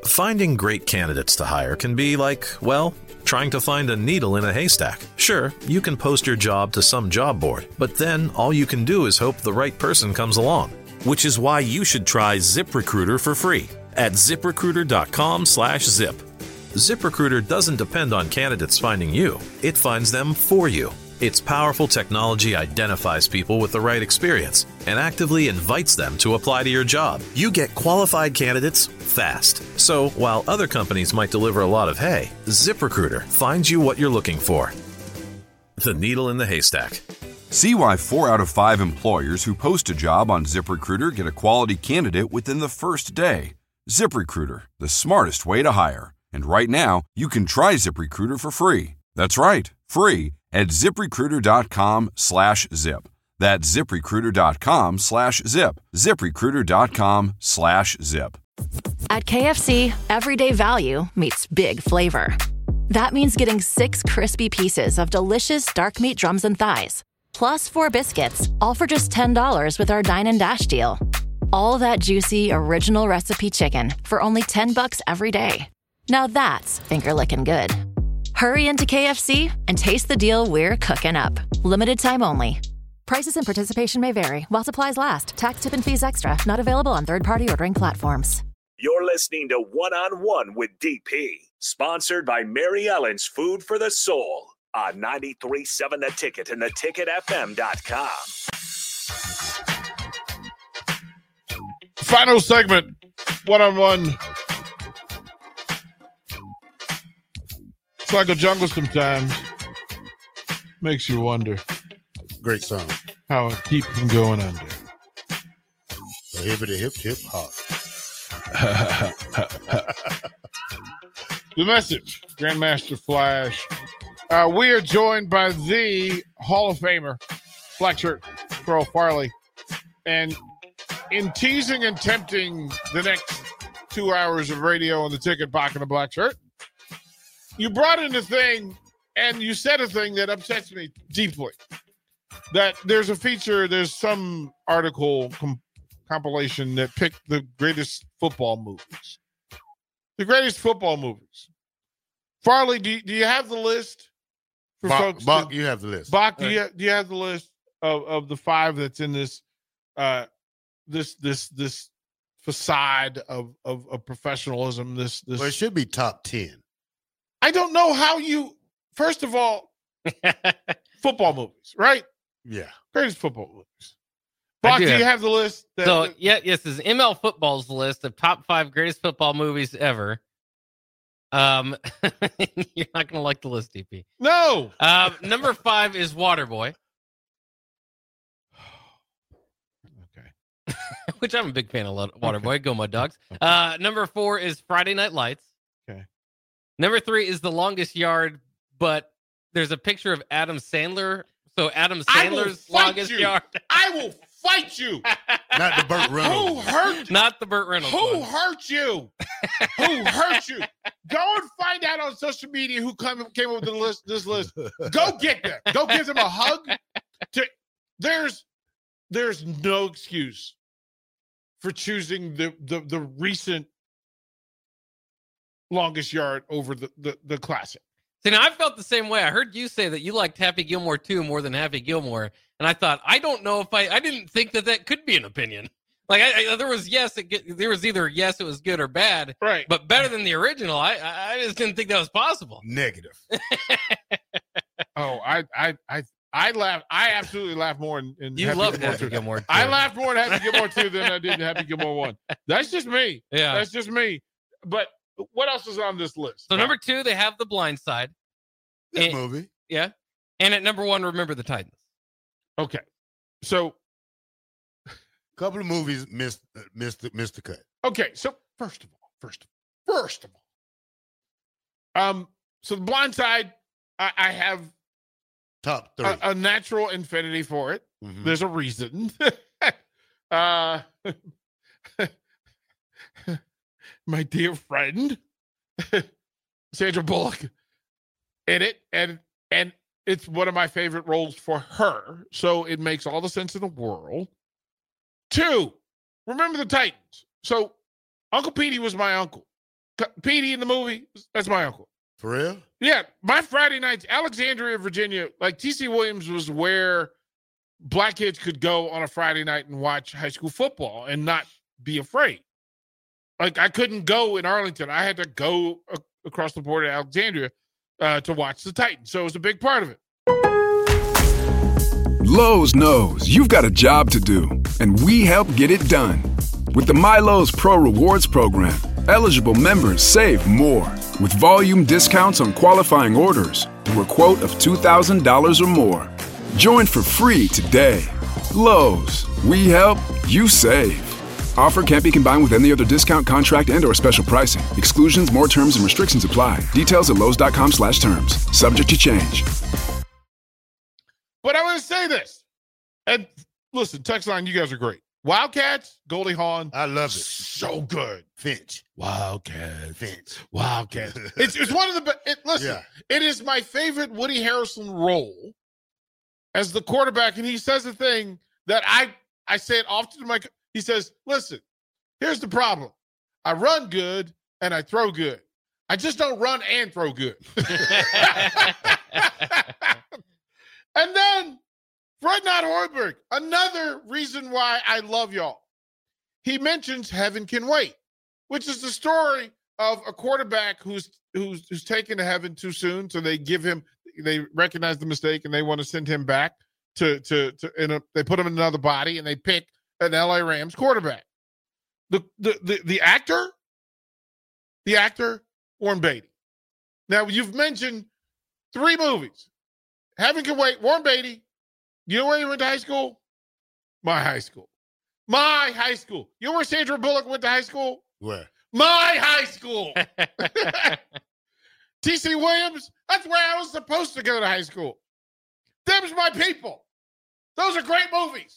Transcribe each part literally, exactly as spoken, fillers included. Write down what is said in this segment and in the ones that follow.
Finding great candidates to hire can be like, well, trying to find a needle in a haystack. Sure, you can post your job to some job board, but then all you can do is hope the right person comes along. Which is why you should try ZipRecruiter for free at ZipRecruiter.com slash zip. ZipRecruiter doesn't depend on candidates finding you. It finds them for you. Its powerful technology identifies people with the right experience and actively invites them to apply to your job. You get qualified candidates fast. So while other companies might deliver a lot of hay, ZipRecruiter finds you what you're looking for. The needle in the haystack. See why four out of five employers who post a job on ZipRecruiter get a quality candidate within the first day. ZipRecruiter, the smartest way to hire. And right now, you can try ZipRecruiter for free. That's right, free at ZipRecruiter.com slash zip. That's ZipRecruiter.com slash zip. ZipRecruiter.com slash zip. At K F C, everyday value meets big flavor. That means getting six crispy pieces of delicious dark meat drums and thighs, plus four biscuits, all for just ten dollars with our Dine and Dash deal. All that juicy, original recipe chicken for only ten bucks every day. Now that's finger-licking good. Hurry into K F C and taste the deal we're cooking up. Limited time only. Prices and participation may vary while supplies last. Tax, tip, and fees extra. Not available on third-party ordering platforms. You're listening to One-on-One with D P, sponsored by Mary Ellen's Food for the Soul on ninety-three point seven The Ticket and the ticket f m dot com. Final segment, One-on-One. It's like a jungle sometimes. Makes you wonder. Great song. How it keeps from going under. The hippity hip hip hop. The message, Grandmaster Flash. Uh, we are joined by the Hall of Famer, Black Shirt, Carl Farley. And in teasing and tempting the next two hours of radio on the Ticket, Bach and the Black Shirt, you brought in a thing, and you said a thing that upsets me deeply. That there's a feature, there's some article com- compilation that picked the greatest football movies. The greatest football movies. Farley, do you, do you have the list? For Bach, folks Bach to, you have the list. Bach, do you, do you have the list of, of the five that's in this uh, this this this facade of, of, of professionalism? This this Well, it should be top ten. I don't know how you. First of all, football movies, right? Yeah. Greatest football movies. Bach, do, do you have the list? That, so, that, yeah, yes, this is M L Football's list of top five greatest football movies ever. Um, You're not going to like the list, D P. No. Um, number five is Waterboy. Okay. Which I'm a big fan of Waterboy. Okay. Go Mud Dogs. Uh, number four is Friday Night Lights. Okay. Number three is The Longest Yard, but there's a picture of Adam Sandler. So Adam Sandler's Longest you. Yard. I will fight you. Not the Burt Reynolds. Who hurt? Not the Burt Reynolds. Who one. hurt you? Who hurt you? Go and find out on social media who come, came up with the list. This list. Go get them. Go give them a hug. To, there's there's no excuse for choosing the the, the recent Longest Yard over the, the, the classic. See, now I felt the same way. I heard you say that you liked Happy Gilmore two more than Happy Gilmore, and I thought, I don't know if I, I didn't think that that could be an opinion. Like, I, I, there was yes, it, there was either yes, it was good or bad, right? But better than the original. I, I just didn't think that was possible. Negative. oh, I, I, I, I laugh. I absolutely laugh more in, in you Happy love Gilmore Happy two. Gilmore two. I laughed more in Happy Gilmore two than I did in Happy Gilmore one. That's just me. Yeah, that's just me. But what else is on this list? So number two, they have The Blind Side. Good and, movie. Yeah. And at number one, Remember the Titans. Okay. So a couple of movies missed uh, missed the, missed the cut. Okay. So first of all, first of all, first of all, um, so The Blind Side, I, I have top three. A, a natural infinity for it. Mm-hmm. There's a reason. uh, my dear friend, Sandra Bullock. In it, and and it's one of my favorite roles for her, so it makes all the sense in the world. Two, Remember the Titans. So Uncle Petey was my uncle. Petey in the movie, that's my uncle. For real? Yeah, my Friday nights, Alexandria, Virginia, like T C Williams was where black kids could go on a Friday night and watch high school football and not be afraid. Like, I couldn't go in Arlington. I had to go a- across the border to Alexandria uh, to watch the Titans. So it was a big part of it. Lowe's knows you've got a job to do, and we help get it done. With the MyLowe's Pro Rewards program, eligible members save more with volume discounts on qualifying orders through a quote of two thousand dollars or more. Join for free today. Lowe's, we help, you save. Offer can't be combined with any other discount, contract, and or special pricing. Exclusions, more terms, and restrictions apply. Details at lowes.com slash terms. Subject to change. But I want to say this. And listen, text line, you guys are great. Wildcats, Goldie Hawn. I love it. So good. Finch. Wildcats. Finch. Wildcats. it's, it's one of the best. It, listen, Yeah. it is my favorite Woody Harrelson role as the quarterback. And he says a thing that I, I say it often to my, he says, listen, here's the problem. I run good and I throw good. I just don't run and throw good. And then Fred Not Hoiberg, another reason why I love y'all. He mentions Heaven Can Wait, which is the story of a quarterback who's who's who's taken to heaven too soon. So they give him, they recognize the mistake and they want to send him back to to to. In a, they put him in another body and they pick an L A Rams quarterback. The the the, the actor, the actor Warren Beatty. Now you've mentioned three movies. Heaven Can Wait, Warren Beatty. You know where he went to high school? My high school. My high school. You know where Sandra Bullock went to high school? Where? My high school. T C Williams, that's where I was supposed to go to high school. Them's my people. Those are great movies.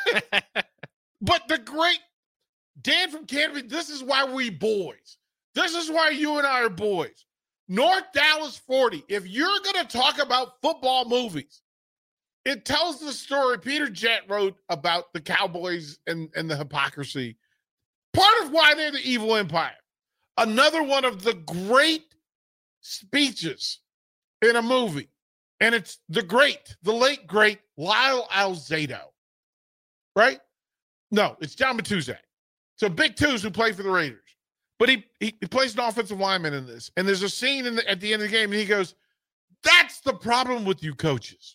But the great Dan from Canterbury, this is why we boys. This is why you and I are boys. North Dallas forty. If you're going to talk about football movies, it tells the story Peter Jett wrote about the Cowboys and, and the hypocrisy. Part of why they're the evil empire. Another one of the great speeches in a movie. And it's the great, the late, great Lyle Alzado. Right? No, it's John Matuszak. So Big Two's who played for the Raiders. But he, he, he plays an offensive lineman in this. And there's a scene in the, at the end of the game, and he goes, that's the problem with you coaches.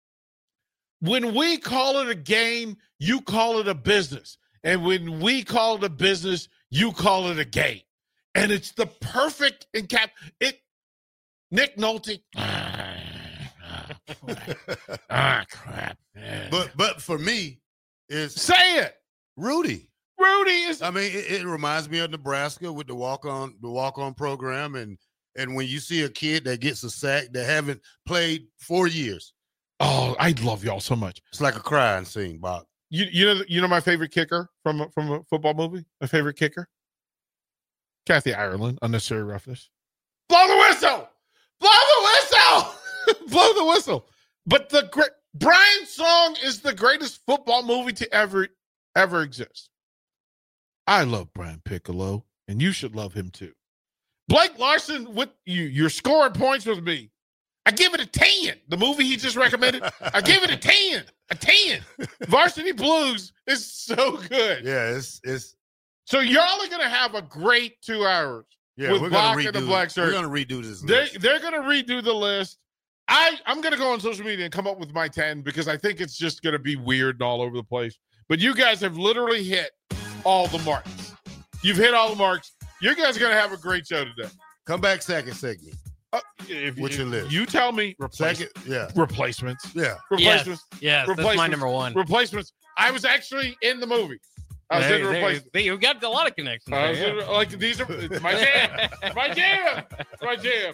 When we call it a game, you call it a business. And when we call it a business, you call it a game. And it's the perfect encap. It, Nick Nolte. Ah, crap. ah, crap. But but for me, it's Say it. Rudy. Rudy is. I mean, it, it reminds me of Nebraska with the walk on the walk on program, and and when you see a kid that gets a sack that haven't played four years, Oh, I love y'all so much. it's like a crying scene, Bob. You you know you know my favorite kicker from a, from a football movie. My favorite kicker, Kathy Ireland. Unnecessary roughness. Blow the whistle. Blow the whistle. Blow the whistle. But the great Brian's Song is the greatest football movie to ever ever exist. I love Brian Piccolo, and you should love him too. Blake Larson, with you, you're scoring points with me. I give it a ten. The movie he just recommended, I give it a ten. A ten. Varsity Blues is so good. Yeah, it's it's So y'all are gonna have a great two hours yeah. with we're Bach gonna and the redo. Black We're Shirt. gonna redo this. They List. they're gonna redo the list. I I'm gonna go on social media and come up with my ten because I think it's just gonna be weird and all over the place. But you guys have literally hit all the marks. You've hit all the marks. You guys are gonna have a great show today. Come back second segment. Uh, if What's you, your list? You tell me. Replace, Second, yeah, replacements. yeah. Replacements. Yes, yes, that's my Replacements. number one. Replacements. I was actually in the movie. I was There- in there- replacements. there- you got a lot of connections. I was there, in, yeah. like these are it's my jam. It's my jam. It's my jam.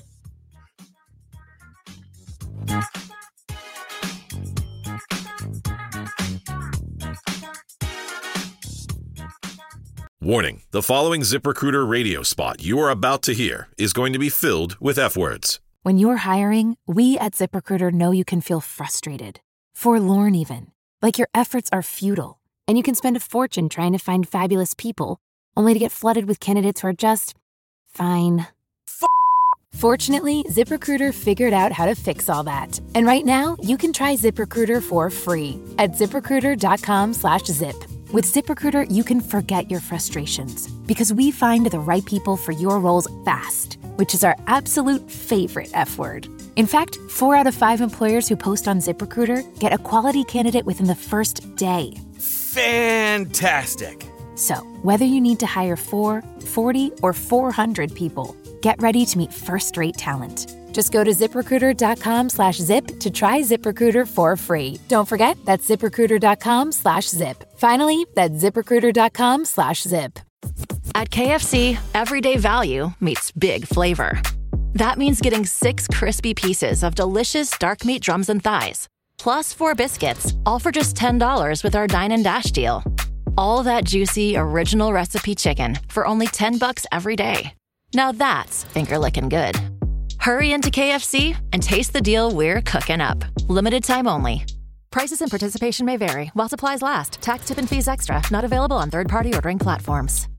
Warning, the following ZipRecruiter radio spot you are about to hear is going to be filled with F words. When you're hiring, we at ZipRecruiter know you can feel frustrated, forlorn even, like your efforts are futile, and you can spend a fortune trying to find fabulous people, only to get flooded with candidates who are just Fine. Fortunately, ZipRecruiter figured out how to fix all that. And right now, you can try ZipRecruiter for free at ZipRecruiter.com slash zip. With ZipRecruiter, you can forget your frustrations because we find the right people for your roles fast, which is our absolute favorite F word. In fact, four out of five employers who post on ZipRecruiter get a quality candidate within the first day. Fantastic. So, whether you need to hire four, forty, or four hundred people, get ready to meet first-rate talent. Just go to ZipRecruiter.com slash zip to try ZipRecruiter for free. Don't forget, that's ZipRecruiter.com slash zip. Finally, that's ZipRecruiter.com slash zip. At K F C, everyday value meets big flavor. That means getting six crispy pieces of delicious dark meat drums and thighs, plus four biscuits, all for just ten dollars with our Dine and Dash deal. All that juicy, original recipe chicken for only ten bucks every day. Now that's finger-licking good. Hurry into K F C and taste the deal we're cooking up. Limited time only. Prices and participation may vary while supplies last. Tax, tip, and fees extra. Not available on third-party ordering platforms.